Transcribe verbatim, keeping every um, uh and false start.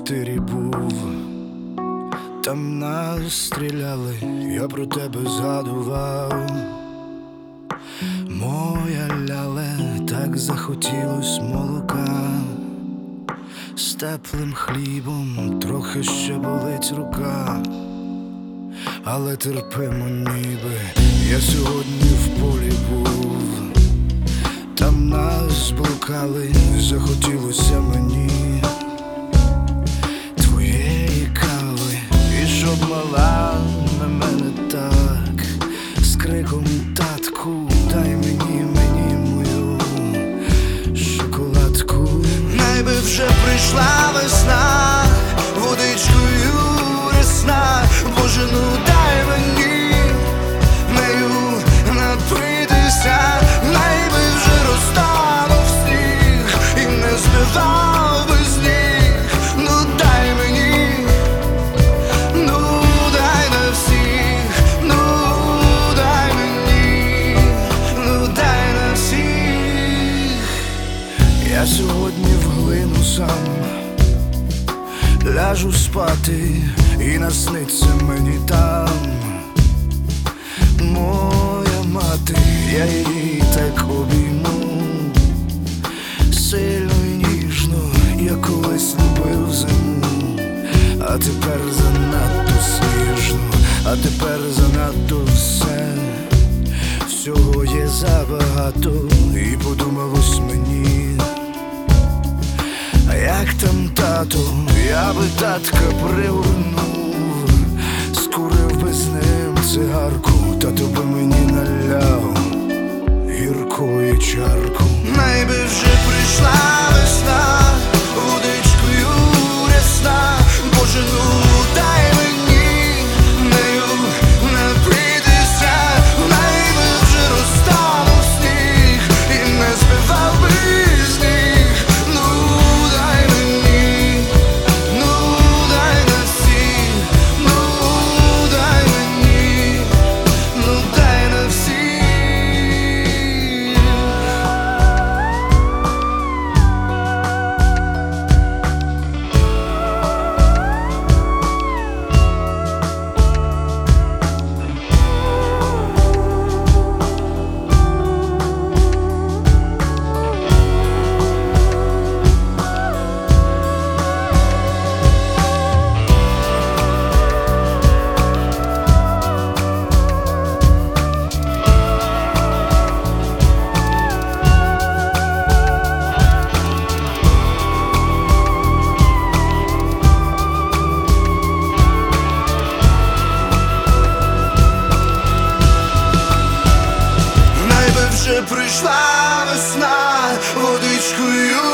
в тирі був, там нас стріляли, я про тебе згадував. Моя ляле, так захотілось молока, з теплим хлібом трохи ще болить рука, але терпимо ніби, я сьогодні в полі був, там нас блукали, захотілося мені твоєї кави, і щоб мала на мене так, з криком татку, дай мені, мені мою шоколадку. Найби вже прийшла весна, водичкою рясна, Боже, ну дай мені нею напитися. Найби вже розтанув сніг і не збивав би сніг. Ну дай мені, ну дай на всіх, ну дай мені, ну дай на всіх. Я сьогодні вглину сам, ляжу спати і насниться мені там моя мати, я її так обійму сильно і ніжно, я колись любив зиму, а тепер занадто сніжно, а тепер занадто все, всього є забагато, і подумалось мені, а як там тато, я би татка привернув, скурив би з ним цигарку, тато би мені наляв гіркої чарку. Найби вже прийшла весна, водичкою рясна, Боже, ну дай мені нею напитися. Найби вже розтанув сніг і не збивав би сніг. Ну дай мені, ну дай на всіх, ну дай мені, ну дай на всіх. Вже прийшла весна, водичкою